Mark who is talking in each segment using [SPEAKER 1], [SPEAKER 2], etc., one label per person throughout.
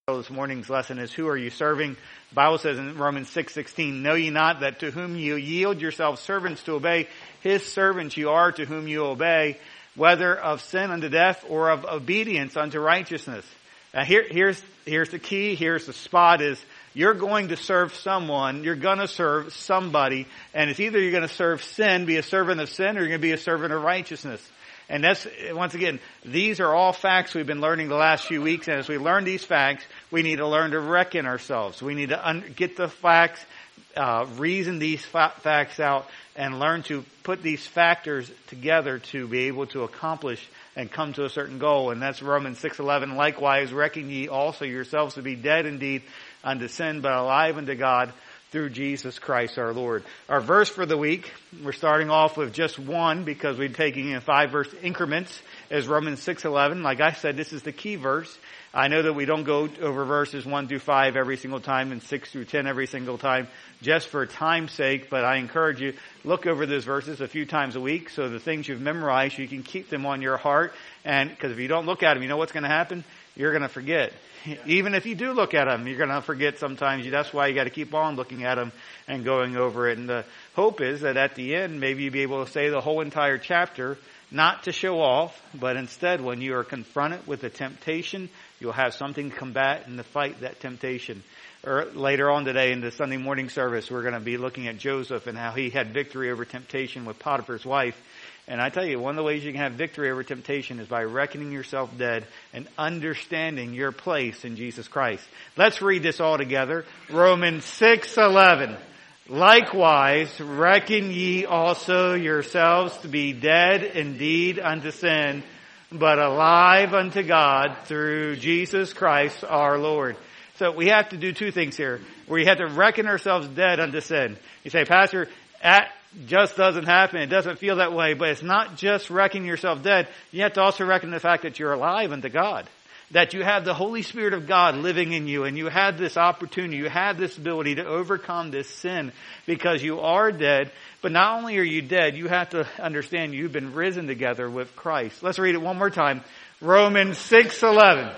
[SPEAKER 1] This morning's lesson is, who are you serving? The Bible says in Romans 6:16, know ye not that to whom you yield yourselves servants to obey, his servants you are to whom you obey, whether of sin unto death or of obedience unto righteousness. Now here's the key, here's the spot is, you're going to serve someone, you're going to serve somebody, and it's either you're going to serve sin, be a servant of sin, or you're going to be a servant of righteousness. And that's, once again, these are all facts we've been learning the last few weeks. And as we learn these facts, we need to learn to reckon ourselves. We need to get the facts, reason these facts out, and learn to put these factors together to be able to accomplish and come to a certain goal. And that's Romans 6:11. Likewise, reckon ye also yourselves to be dead indeed unto sin, but alive unto God through Jesus Christ our Lord. Our verse for the week, we're starting off with just one because we're taking in 5 verse increments, is Romans 6:11. Like I said, this is the key verse. I know that we don't go over verses 1 through 5 every single time and 6 through 10 every single time just for time's sake, but I encourage you, look over those verses a few times a week so the things you've memorized, you can keep them on your heart. And because if you don't look at them, you know what's going to happen? You're going to forget. Even if you do look at them, you're going to forget sometimes. That's why you got to keep on looking at them and going over it. And the hope is that at the end, maybe you'll be able to say the whole entire chapter, not to show off, but instead when you are confronted with a temptation, you'll have something to combat and to fight that temptation. Or later on today in the Sunday morning service, we're going to be looking at Joseph and how he had victory over temptation with Potiphar's wife. And I tell you, one of the ways you can have victory over temptation is by reckoning yourself dead and understanding your place in Jesus Christ. Let's read this all together. Romans 6:11. Likewise, reckon ye also yourselves to be dead indeed unto sin, but alive unto God through Jesus Christ our Lord. So we have to do 2 things here. We have to reckon ourselves dead unto sin. You say, Pastor, that just doesn't happen. It doesn't feel that way. But it's not just reckoning yourself dead. You have to also reckon the fact that you're alive unto God. That you have the Holy Spirit of God living in you, and you have this opportunity, you have this ability to overcome this sin because you are dead. But not only are you dead, you have to understand you've been risen together with Christ. Let's read it one more time. Romans 6:11.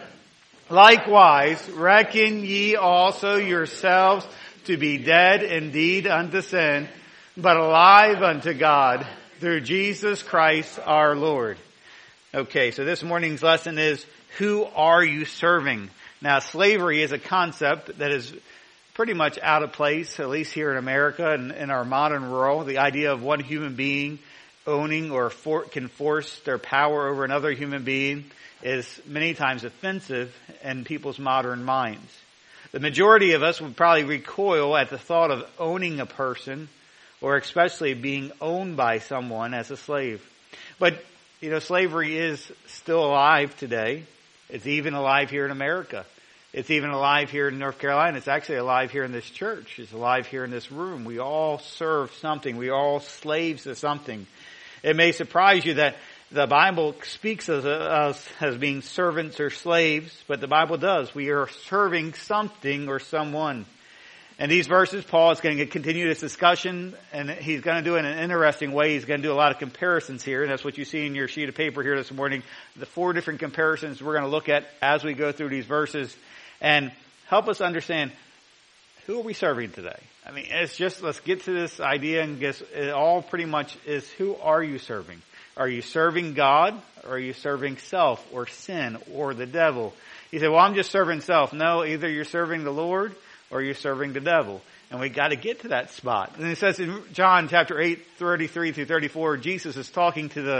[SPEAKER 1] Likewise, reckon ye also yourselves to be dead indeed unto sin, but alive unto God through Jesus Christ our Lord. Okay, so this morning's lesson is, who are you serving? Now, slavery is a concept that is pretty much out of place, at least here in America and in our modern world. The idea of one human being owning or can force their power over another human being is many times offensive in people's modern minds. The majority of us would probably recoil at the thought of owning a person, or especially being owned by someone as a slave. But, slavery is still alive today. It's even alive here in America. It's even alive here in North Carolina. It's actually alive here in this church. It's alive here in this room. We all serve something. We are all slaves to something. It may surprise you that the Bible speaks of us as being servants or slaves, but the Bible does. We are serving something or someone. And these verses, Paul is going to continue this discussion, and he's going to do it in an interesting way. He's going to do a lot of comparisons here, and that's what you see in your sheet of paper here this morning. The 4 different comparisons we're going to look at as we go through these verses and help us understand, who are we serving today? I mean, it's just, let's get to this idea and guess it all pretty much is, who are you serving? Are you serving God, or are you serving self or sin or the devil? You say, well, I'm just serving self. No, either you're serving the Lord or you're serving the devil. And we got to get to that spot. And it says in John chapter 8:33 through 34, Jesus is talking to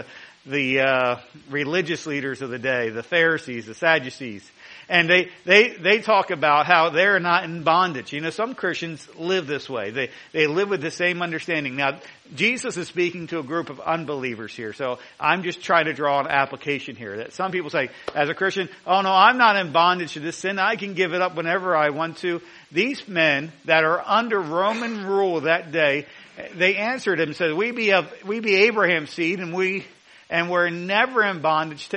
[SPEAKER 1] the religious leaders of the day, the Pharisees, the Sadducees. And they talk about how they're not in bondage. Some Christians live this way. They live with the same understanding. Now, Jesus is speaking to a group of unbelievers here. So I'm just trying to draw an application here. That some people say, as a Christian, oh no, I'm not in bondage to this sin. I can give it up whenever I want to. These men that are under Roman rule that day, they answered him and said, we be Abraham's seed, and we're never in bondage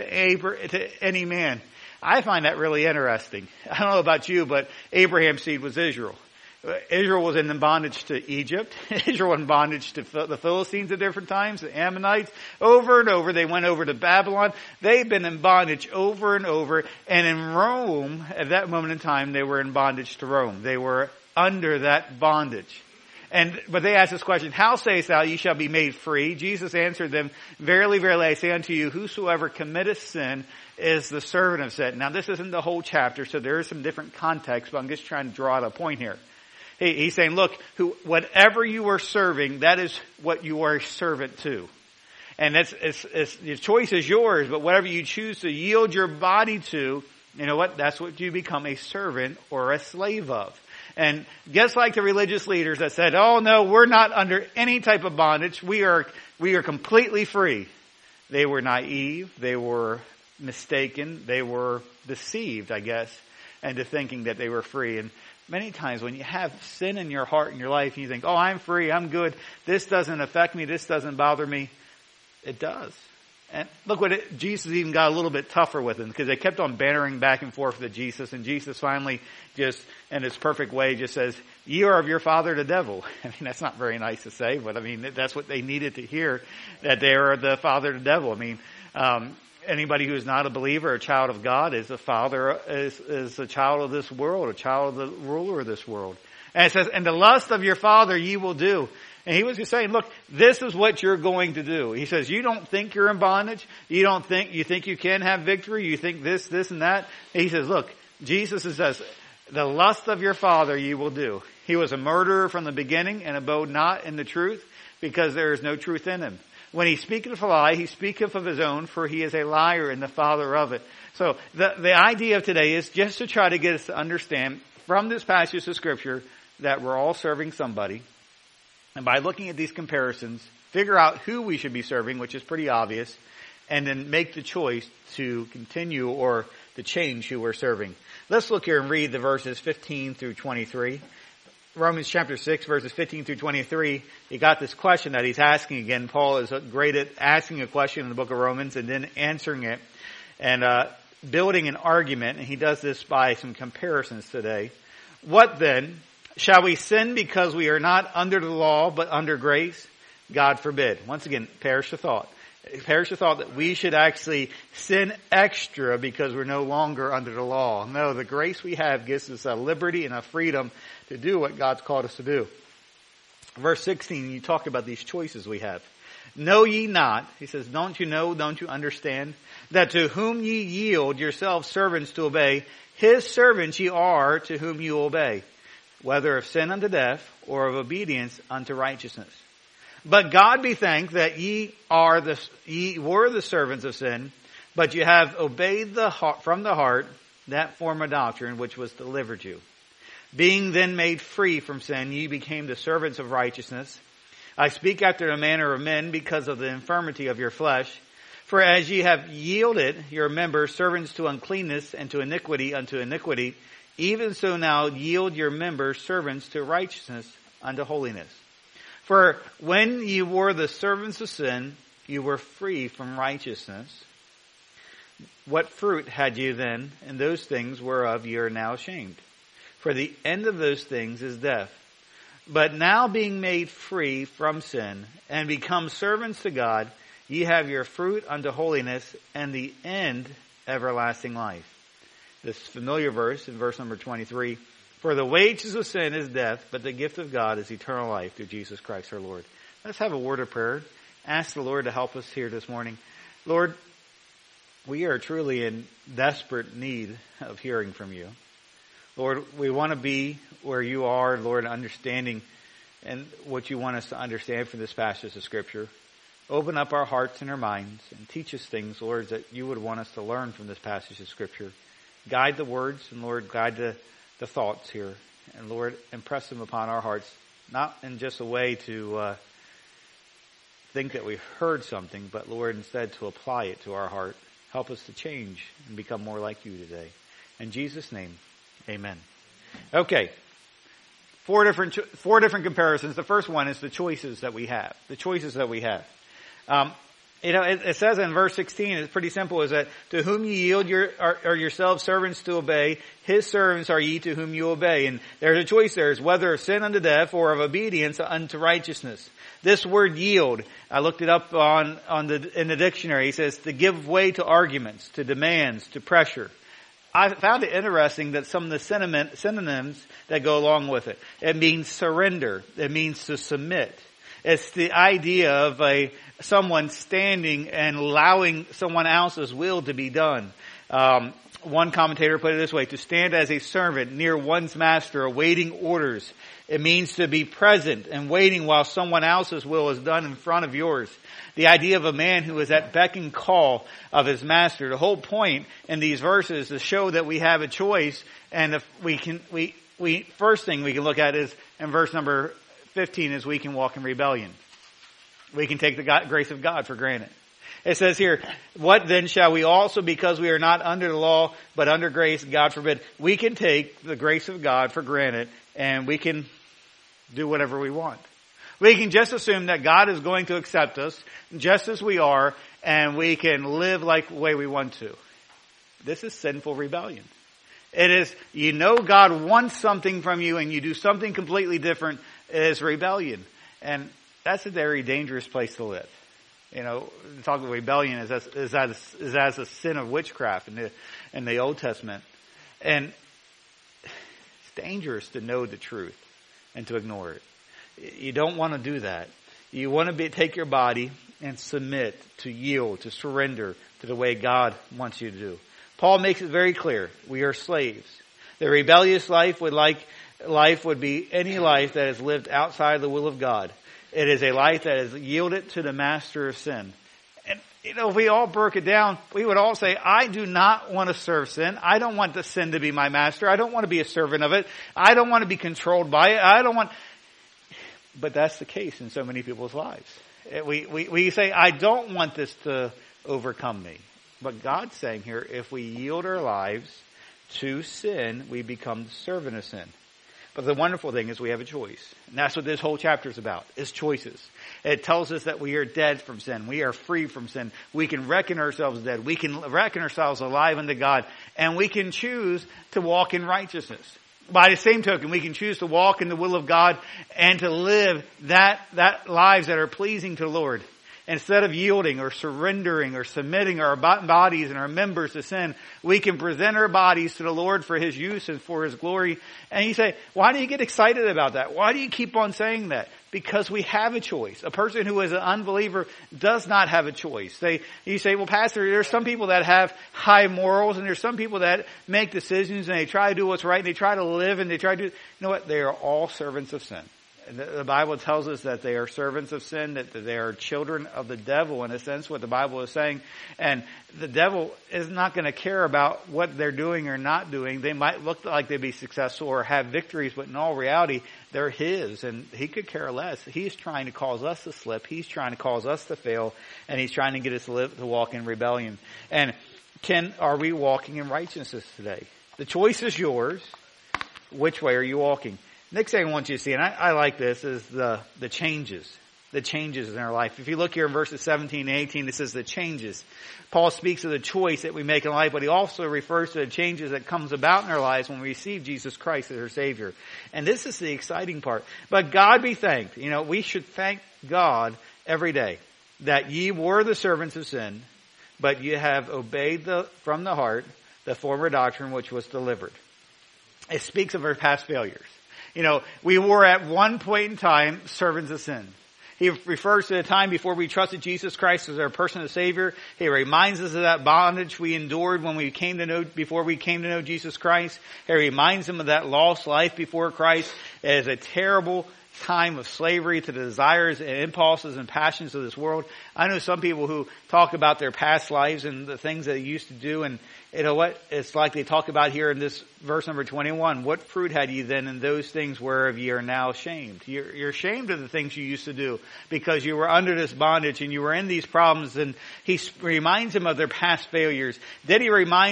[SPEAKER 1] to any man. I find that really interesting. I don't know about you, but Abraham's seed was Israel. Israel was in bondage to Egypt. Israel was in bondage to the Philistines at different times, the Ammonites. Over and over, they went over to Babylon. They've been in bondage over and over. And in Rome, at that moment in time, they were in bondage to Rome. They were under that bondage. But they asked this question, how sayest thou, ye shall be made free? Jesus answered them, verily, verily, I say unto you, whosoever committeth sin is the servant of sin. Now, this isn't the whole chapter, so there is some different context, but I'm just trying to draw out a point here. He's saying, look, whatever you are serving, that is what you are a servant to. And the choice is yours, but whatever you choose to yield your body to, you know what? That's what you become a servant or a slave of. And just like the religious leaders that said, oh no, we're not under any type of bondage. We are completely free. They were naive. They were mistaken. They were deceived, I guess, into thinking that they were free. And many times when you have sin in your heart and your life and you think, oh, I'm free, I'm good, this doesn't affect me, this doesn't bother me, it does. And look Jesus even got a little bit tougher with them because they kept on bantering back and forth with Jesus, and Jesus finally just, in his perfect way, just says, "You are of your father the devil." I mean, that's not very nice to say, but I mean, that's what they needed to hear, that they are the father the devil. I mean, anybody who is not a believer, a child of God, is a father, is a child of this world, a child of the ruler of this world. And it says, "And the lust of your father ye will do." And he was just saying, look, this is what you're going to do. He says, you don't think you're in bondage. You think you can have victory. You think this, and that. And he says, look, Jesus says, the lust of your father ye will do. He was a murderer from the beginning and abode not in the truth because there is no truth in him. When he speaketh a lie, he speaketh of his own, for he is a liar and the father of it. So the idea of today is just to try to get us to understand from this passage of Scripture that we're all serving somebody. And by looking at these comparisons, figure out who we should be serving, which is pretty obvious, and then make the choice to continue or to change who we're serving. Let's look here and read the verses 15 through 23. Romans chapter 6, verses 15 through 23. He got this question that he's asking again. Paul is great at asking a question in the book of Romans and then answering it and building an argument. And he does this by some comparisons today. What then? Shall we sin because we are not under the law, but under grace? God forbid. Once again, perish the thought. Perish the thought that we should actually sin extra because we're no longer under the law. No, the grace we have gives us a liberty and a freedom to do what God's called us to do. Verse 16, you talk about these choices we have. Know ye not, he says, don't you know, don't you understand, that to whom ye yield yourselves servants to obey, his servants ye are to whom you obey, whether of sin unto death or of obedience unto righteousness. But God be thanked that ye were the servants of sin, but you have obeyed from the heart that form of doctrine which was delivered you. Being then made free from sin, ye became the servants of righteousness. I speak after the manner of men because of the infirmity of your flesh. For as ye have yielded your members servants to uncleanness and to iniquity unto iniquity, even so now yield your members servants to righteousness unto holiness. For when you were the servants of sin, you were free from righteousness. What fruit had you then in those things whereof ye are now ashamed? For the end of those things is death. But now being made free from sin and become servants to God, ye have your fruit unto holiness and the end everlasting life. This familiar verse in verse number 23. For the wages of sin is death, but the gift of God is eternal life through Jesus Christ our Lord. Let's have a word of prayer. Ask the Lord to help us here this morning. Lord, we are truly in desperate need of hearing from you. Lord, we want to be where you are, Lord, understanding and what you want us to understand from this passage of Scripture. Open up our hearts and our minds and teach us things, Lord, that you would want us to learn from this passage of Scripture. Guide the words and, Lord, guide the thoughts here. And, Lord, impress them upon our hearts, not in just a way to think that we heard something, but, Lord, instead to apply it to our heart. Help us to change and become more like you today. In Jesus' name, amen. Okay. Four different comparisons. The first one is the choices that we have. The choices that we have. It says in verse 16, it's pretty simple, is that to whom you yield yourselves servants to obey, his servants are ye to whom you obey. And there's a choice there, is whether of sin unto death or of obedience unto righteousness. This word yield, I looked it up in the dictionary. It says to give way to arguments, to demands, to pressure. I found it interesting that some of the synonyms that go along with it. It means surrender. It means to submit. It's the idea of someone standing and allowing someone else's will to be done. One commentator put it this way: to stand as a servant near one's master, awaiting orders. It means to be present and waiting while someone else's will is done in front of yours. The idea of a man who is at beck and call of his master. The whole point in these verses is to show that we have a choice, and if first thing we can look at is in verse number 15 is we can walk in rebellion. We can take the grace of God for granted. It says here, what then shall we also, because we are not under the law, but under grace, God forbid. We can take the grace of God for granted, and we can do whatever we want. We can just assume that God is going to accept us just as we are, and we can live like the way we want to. This is sinful rebellion. It is, God wants something from you and you do something completely different. It is rebellion. And that's a very dangerous place to live. Talk about rebellion is as a sin of witchcraft in the Old Testament. And it's dangerous to know the truth and to ignore it. You don't want to do that. You want to take your body and submit, to yield, to surrender to the way God wants you to do. Paul makes it very clear. We are slaves. The rebellious life would be any life that is lived outside the will of God. It is a life that is yielded to the master of sin. And, if we all broke it down, we would all say, I do not want to serve sin. I don't want the sin to be my master. I don't want to be a servant of it. I don't want to be controlled by it. But that's the case in so many people's lives. We say, I don't want this to overcome me. But God's saying here, if we yield our lives to sin, we become the servant of sin. But the wonderful thing is we have a choice. And that's what this whole chapter is about, is choices. It tells us that we are dead from sin. We are free from sin. We can reckon ourselves dead. We can reckon ourselves alive unto God. And we can choose to walk in righteousness. By the same token, we can choose to walk in the will of God and to live that lives that are pleasing to the Lord. Instead of yielding or surrendering or submitting our bodies and our members to sin, we can present our bodies to the Lord for His use and for His glory. And you say, why do you get excited about that? Why do you keep on saying that? Because we have a choice. A person who is an unbeliever does not have a choice. You say, well, Pastor, there's some people that have high morals, and there's some people that make decisions and they try to do what's right, and they try to live, and they try to do, what? They are all servants of sin. The Bible tells us that they are servants of sin, that they are children of the devil, in a sense, what the Bible is saying. And the devil is not going to care about what they're doing or not doing. They might look like they'd be successful or have victories, but in all reality, they're his, and he could care less. He's trying to cause us to slip. He's trying to cause us to fail, and he's trying to get us to walk in rebellion. And are we walking in righteousness today? The choice is yours. Which way are you walking? Next thing I want you to see, and I like this, is the changes. The changes in our life. If you look here in verses 17 and 18, it says the changes. Paul speaks of the choice that we make in life, but he also refers to the changes that comes about in our lives when we receive Jesus Christ as our Savior. And this is the exciting part. But God be thanked. We should thank God every day that ye were the servants of sin, but ye have obeyed from the heart the former doctrine which was delivered. It speaks of our past failures. We were at one point in time servants of sin. He refers to the time before we trusted Jesus Christ as our personal Savior. He reminds us of that bondage we endured before we came to know Jesus Christ. He reminds them of that lost life before Christ as a terrible time of slavery to the desires and impulses and passions of this world. I know some people who talk about their past lives and the things that they used to do, and you know what? It's like they talk about here in this verse number 21. What fruit had ye then in those things whereof ye are now ashamed? You're ashamed of the things you used to do because you were under this bondage and you were in these problems. And he reminds them of their past failures. Then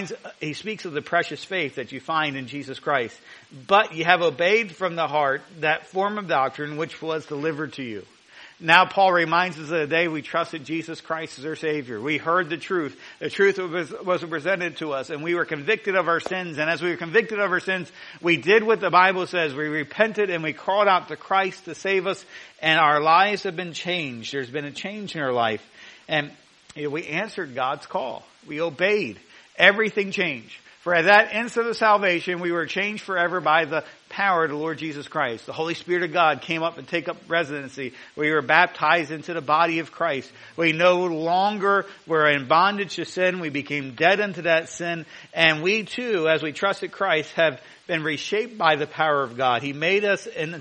[SPEAKER 1] he speaks of the precious faith that you find in Jesus Christ. But you have obeyed from the heart that form of doctrine which was delivered to you. Now Paul reminds us of the day we trusted Jesus Christ as our Savior. We heard the truth. The truth was presented to us, and we were convicted of our sins. And as we were convicted of our sins, we did what the Bible says. We repented and we called out to Christ to save us, and our lives have been changed. There's been a change in our life. And we answered God's call. We obeyed. Everything changed. For at that instant of salvation, we were changed forever by the power of the Lord Jesus Christ. The Holy Spirit of God came up and take up residency. We were baptized into the body of Christ. We no longer were in bondage to sin. We became dead unto that sin. And we too, as we trusted Christ, have been reshaped by the power of God. He made us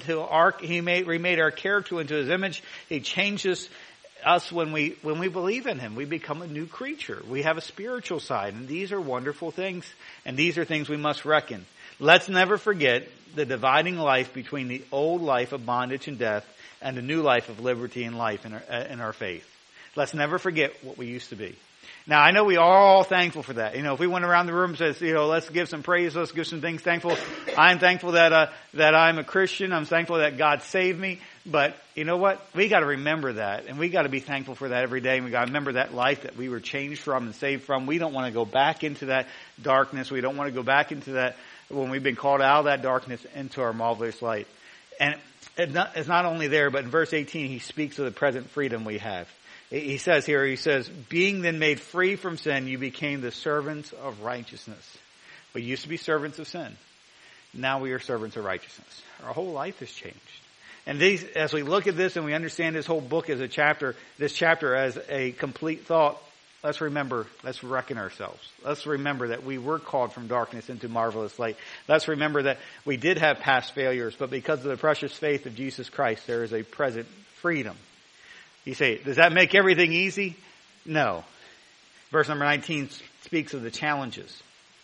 [SPEAKER 1] remade our character into His image. He changed us when we believe in Him. We become a new creature. We have a spiritual side, and these are wonderful things, and these are things we must reckon. Let's never forget the dividing life between the old life of bondage and death and the new life of liberty and life in our faith. Let's never forget what we used to be. Now, I know we are all thankful for that. If we went around the room and says, let's give some praise, let's give some things thankful. I'm thankful that I'm a Christian. I'm thankful that God saved me. But you know what? We got to remember that, and we got to be thankful for that every day. And we got to remember that life that we were changed from and saved from. We don't want to go back into that darkness. We don't want to go back into that when we've been called out of that darkness into our marvelous light. And it's not only there, but in verse 18, he speaks of the present freedom we have. He says, being then made free from sin, you became the servants of righteousness. We used to be servants of sin. Now we are servants of righteousness. Our whole life has changed. And as we look at this and we understand this whole book as this chapter as a complete thought, let's reckon ourselves. Let's remember that we were called from darkness into marvelous light. Let's remember that we did have past failures, but because of the precious faith of Jesus Christ, there is a present freedom. You say, does that make everything easy? No. Verse number 19 speaks of the challenges.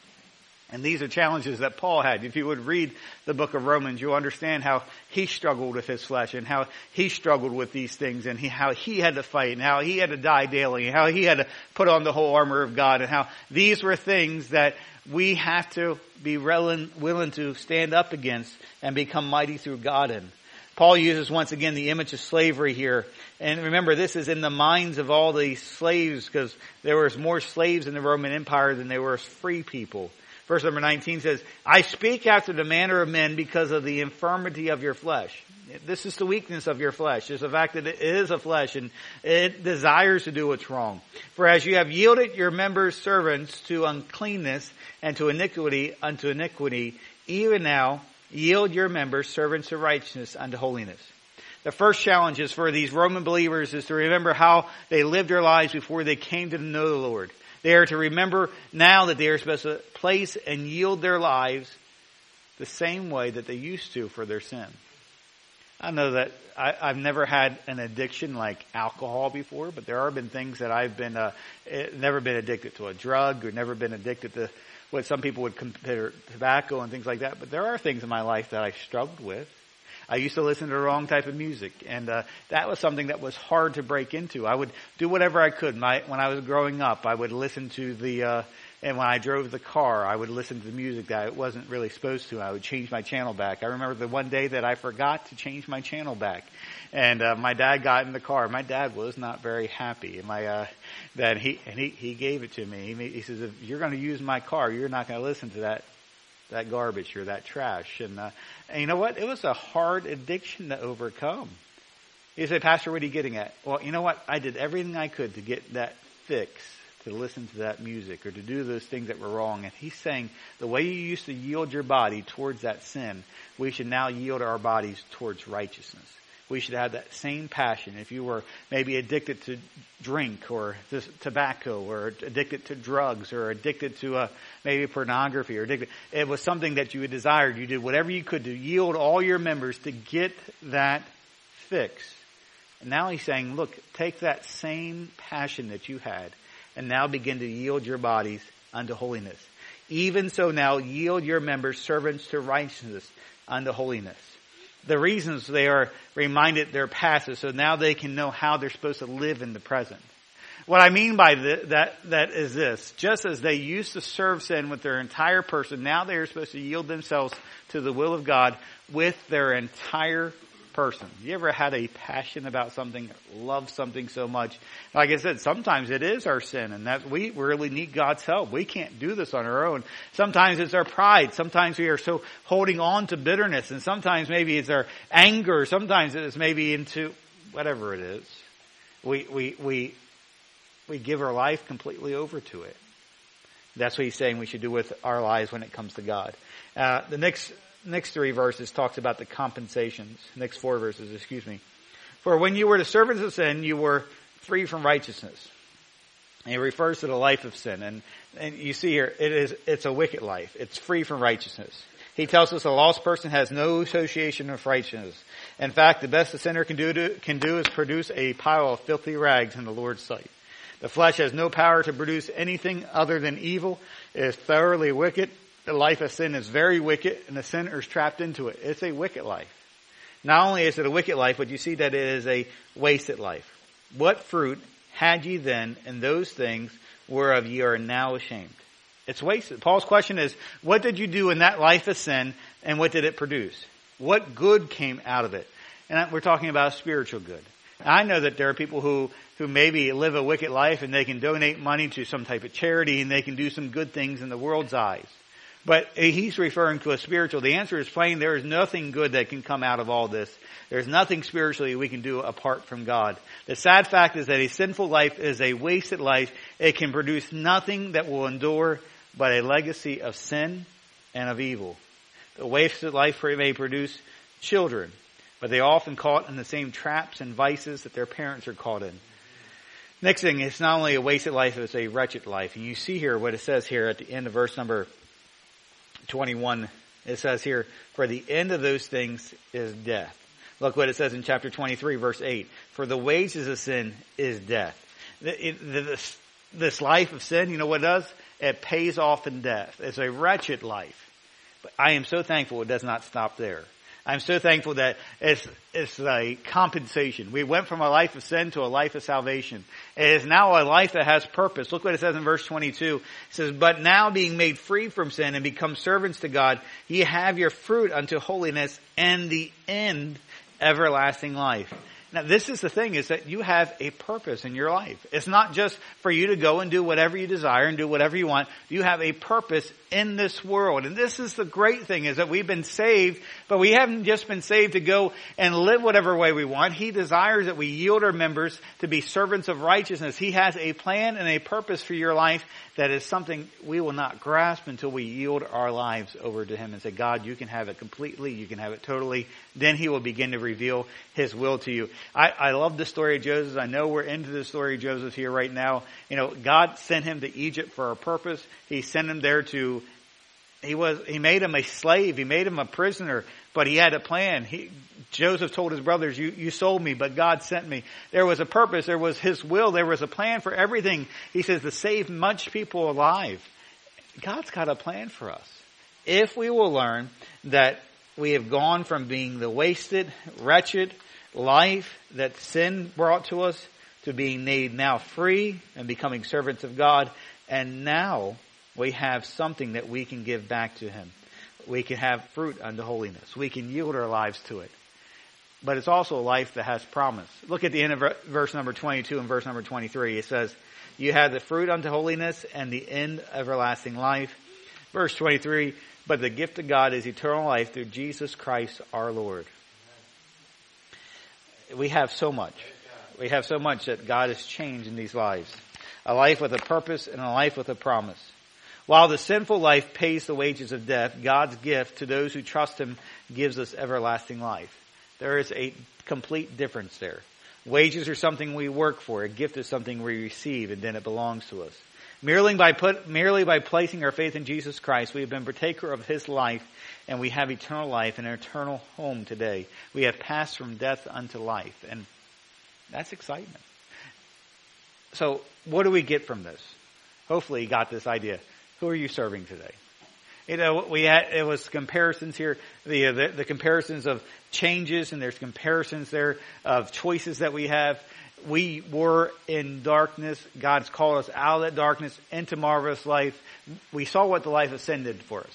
[SPEAKER 1] And these are challenges that Paul had. If you would read the book of Romans, you'll understand how he struggled with his flesh and how he struggled with these things and how he had to fight and how he had to die daily and how he had to put on the whole armor of God and how these were things that we have to be willing to stand up against and become mighty through God in. Paul uses once again the image of slavery here. And remember, this is in the minds of all these slaves because there was more slaves in the Roman Empire than there were free people. Verse number 19 says, I speak after the manner of men because of the infirmity of your flesh. This is the weakness of your flesh. It's the fact that it is a flesh and it desires to do what's wrong. For as you have yielded your members servants to uncleanness and to iniquity unto iniquity, even now yield your members servants to righteousness unto holiness. The first challenge is for these Roman believers is to remember how they lived their lives before they came to know the Lord. They are to remember now that they are supposed to place and yield their lives the same way that they used to for their sin. I know that I've never had an addiction like alcohol before, but there have been things that I've been never been addicted to a drug or never been addicted to what some people would consider tobacco and things like that. But there are things in my life that I struggled with. I used to listen to the wrong type of music, and that was something that was hard to break into. I would do whatever I could. When I was growing up, I would listen to and when I drove the car, I would listen to the music that I wasn't really supposed to. I would change my channel back. I remember the one day that I forgot to change my channel back, and my dad got in the car. My dad was not very happy, and he gave it to me. He says, "If you're going to use my car, you're not going to listen to that garbage or that trash." And you know what? It was a hard addiction to overcome. You say, Pastor, what are you getting at? Well, you know what? I did everything I could to get that fix, to listen to that music or to do those things that were wrong. And he's saying the way you used to yield your body towards that sin, we should now yield our bodies towards righteousness. We should have that same passion. If you were maybe addicted to drink or tobacco or addicted to drugs or addicted to maybe pornography or addicted, it was something that you had desired. You did whatever you could to yield all your members to get that fix. And now he's saying, look, take that same passion that you had and now begin to yield your bodies unto holiness. Even so now yield your members servants to righteousness unto holiness. The reasons they are reminded their past is so now they can know how they're supposed to live in the present. What I mean by that is this. Just as they used to serve sin with their entire person, now they are supposed to yield themselves to the will of God with their entire person? You ever had a passion about something, love something so much? Like I said, sometimes it is our sin, and that we really need God's help. We can't do this on our own. Sometimes it's our pride. Sometimes we are so holding on to bitterness, and sometimes maybe it's our anger. Sometimes it's maybe into whatever it is. We give our life completely over to it. That's what he's saying we should do with our lives when it comes to God. The next three verses talks about the compensations. Next four verses, excuse me. For when you were the servants of sin, you were free from righteousness. And it refers to the life of sin. And you see here, it's a wicked life. It's free from righteousness. He tells us a lost person has no association with righteousness. In fact, the best a sinner can do is produce a pile of filthy rags in the Lord's sight. The flesh has no power to produce anything other than evil. It is thoroughly wicked. The life of sin is very wicked, and the sinner is trapped into it. It's a wicked life. Not only is it a wicked life, but you see that it is a wasted life. What fruit had ye then in those things whereof ye are now ashamed? It's wasted. Paul's question is, what did you do in that life of sin, and what did it produce? What good came out of it? And we're talking about spiritual good. I know that there are people who maybe live a wicked life and they can donate money to some type of charity and they can do some good things in the world's eyes. But he's referring to a spiritual. The answer is plain. There is nothing good that can come out of all this. There's nothing spiritually we can do apart from God. The sad fact is that a sinful life is a wasted life. It can produce nothing that will endure but a legacy of sin and of evil. The wasted life may produce children, but they are often caught in the same traps and vices that their parents are caught in. Next thing, it's not only a wasted life, it's a wretched life. And you see here what it says here at the end of verse number 21. It says here, for the end of those things is death. Look what it says in chapter 23, verse 8. For the wages of sin is death. This life of sin, you know what it does? It pays off in death. It's a wretched life. But I am so thankful it does not stop there. I'm so thankful that it's a compensation. We went from a life of sin to a life of salvation. It is now a life that has purpose. Look what it says in verse 22. It says, but now being made free from sin and become servants to God, ye have your fruit unto holiness and the end everlasting life. Now, this is the thing, is that you have a purpose in your life. It's not just for you to go and do whatever you desire and do whatever you want. You have a purpose in this world. And this is the great thing, is that we've been saved, but we haven't just been saved to go and live whatever way we want. He desires that we yield our members to be servants of righteousness. He has a plan and a purpose for your life that is something we will not grasp until we yield our lives over to Him and say, God, you can have it completely. You can have it totally. Then He will begin to reveal His will to you. I love the story of Joseph. I know we're into the story of Joseph here right now. You know, God sent him to Egypt for a purpose. He sent him there he made him a slave. He made him a prisoner, but he had a plan. Joseph told his brothers, you sold me, but God sent me. There was a purpose. There was His will. There was a plan for everything. He says to save much people alive. God's got a plan for us. If we will learn that we have gone from being the wasted, wretched life that sin brought to us to being made now free and becoming servants of God, and now we have something that we can give back to Him. We can have fruit unto holiness. We can yield our lives to it. But it's also a life that has promise. Look at the end of verse number 22 and verse number 23. It says, you have the fruit unto holiness and the end everlasting life. Verse 23, but the gift of God is eternal life through Jesus Christ our Lord. We have so much. We have so much that God has changed in these lives. A life with a purpose and a life with a promise. While the sinful life pays the wages of death, God's gift to those who trust Him gives us everlasting life. There is a complete difference there. Wages are something we work for. A gift is something we receive, and then it belongs to us. Merely by placing our faith in Jesus Christ, we have been partaker of His life, and we have eternal life and an eternal home today. We have passed from death unto life, and that's excitement. So, what do we get from this? Hopefully you got this idea. Who are you serving today? You know, it was comparisons here, the comparisons of changes, and there's comparisons there of choices that we have. We were in darkness. God's called us out of that darkness into marvelous life. We saw what the life of sin did for us.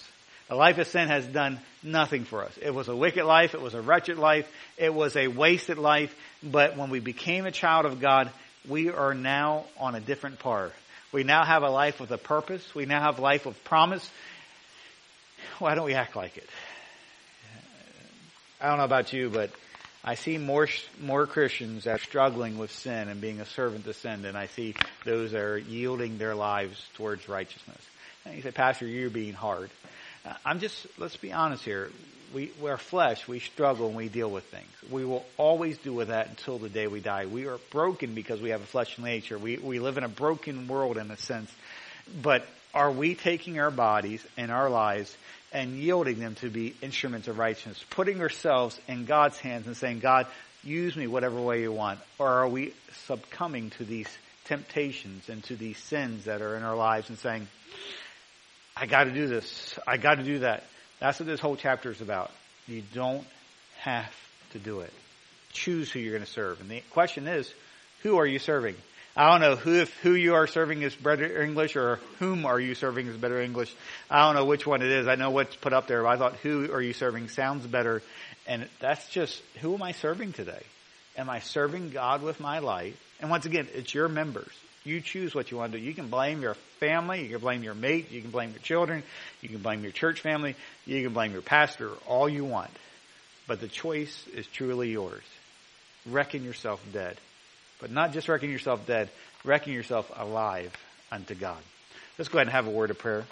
[SPEAKER 1] A life of sin has done nothing for us. It was a wicked life. It was a wretched life. It was a wasted life. But when we became a child of God, we are now on a different par. We now have a life with a purpose. We now have a life of promise. Why don't we act like it? I don't know about you, but I see more Christians that are struggling with sin and being a servant to sin than I see those that are yielding their lives towards righteousness. And you say, Pastor, you're being hard. Let's be honest here. We're flesh. We struggle and we deal with things. We will always deal with that until the day we die. We are broken because we have a fleshly nature. We live in a broken world in a sense. But are we taking our bodies and our lives and yielding them to be instruments of righteousness, putting ourselves in God's hands and saying, God, use me whatever way you want? Or are we succumbing to these temptations and to these sins that are in our lives and saying, I got to do this. I got to do that. That's what this whole chapter is about. You don't have to do it. Choose who you're going to serve. And the question is, who are you serving? I don't know who you are serving is better English or whom are you serving is better English. I don't know which one it is. I know what's put up there, but I thought who are you serving sounds better. And that's just, who am I serving today? Am I serving God with my life? And once again, it's your members. You choose what you want to do. You can blame your family. You can blame your mate. You can blame your children. You can blame your church family. You can blame your pastor. All you want. But the choice is truly yours. Reckon yourself dead. But not just reckon yourself dead. Reckon yourself alive unto God. Let's go ahead and have a word of prayer.